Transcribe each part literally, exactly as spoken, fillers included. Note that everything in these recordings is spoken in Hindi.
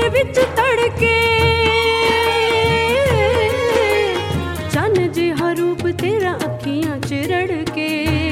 विच तड़के चन्न जिहा रूप तेरा अखियां च रड़के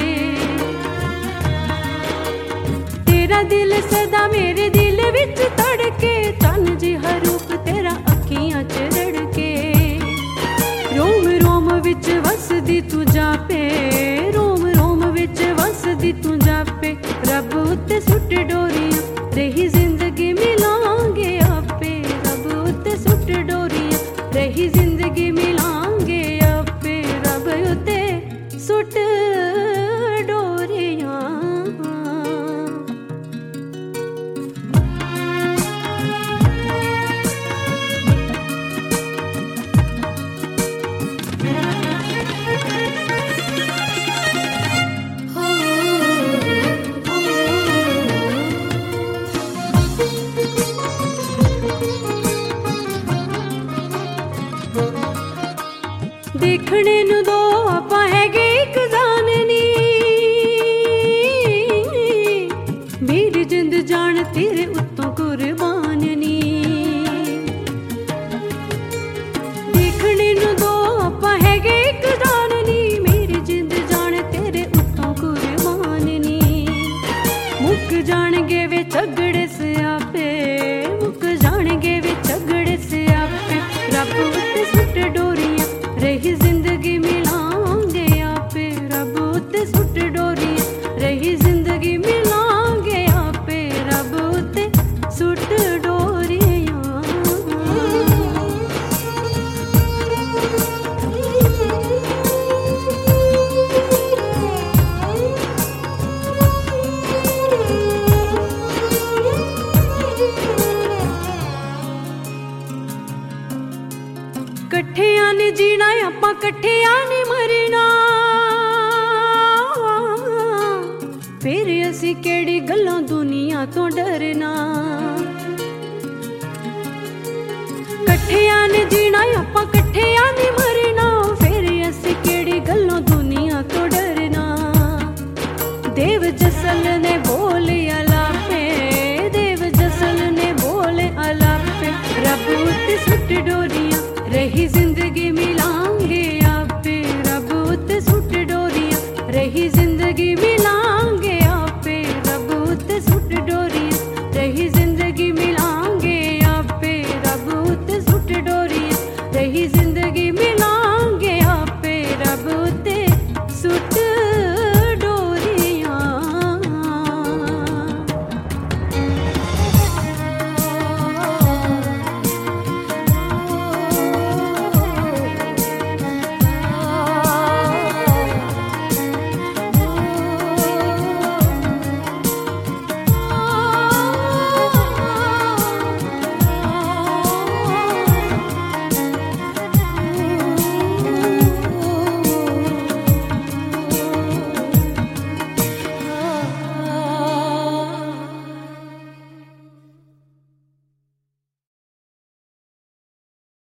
तेरा दिल सदा मेरे दिल विच तड़के चन्न जिहा रूप तेरा अखियां च रड़के रोम रोम विच वसदी तू जापे रोम रोम विच वसदी तू जापे रब उत्ते सुट डोरियां रही जिंदगी मिलांगे आपे रब उत्ते सुट डोरियां रही जिंदगी मिलांगे आपे रब उत्ते सुट डोरियां। देखने नू दो आपां हैगे इक जाननी मेरी जिंद जान तेरे उत्तों कुर्बान नी देखने नू दो आपां हैगे इक जाननी मेरी जिंद जान तेरे उत्तों कुर्बान नी मुक जाणगे वे झगड़े स्यापे मुक जाणगे वे झगड़े स्यापे रब उत्ते सुट डोरियां रही जिंदगी मिलांगे आपे रब उत्ते सुट डोरियां रही जिंदगी मिलांगे आपे रब उत्ते सुट डोरियां। कट्ठियां ने जीना आपां कट्ठियां ने मरना फिर असी केड़ी गल्लां दुनिया तो डरना कट्ठियां ने जीना आपां कट्ठियां ने मरना फिर असी केड़ी गल्लां दुनिया तो डरना देव जसल ने बोले अलापे देव जसल ने बोले अलापे रब उत्ते सुट डोरियां रही जिंदगी मिलांगे आपे रब उत्ते सुट डोरियां रही जिंदगी मिला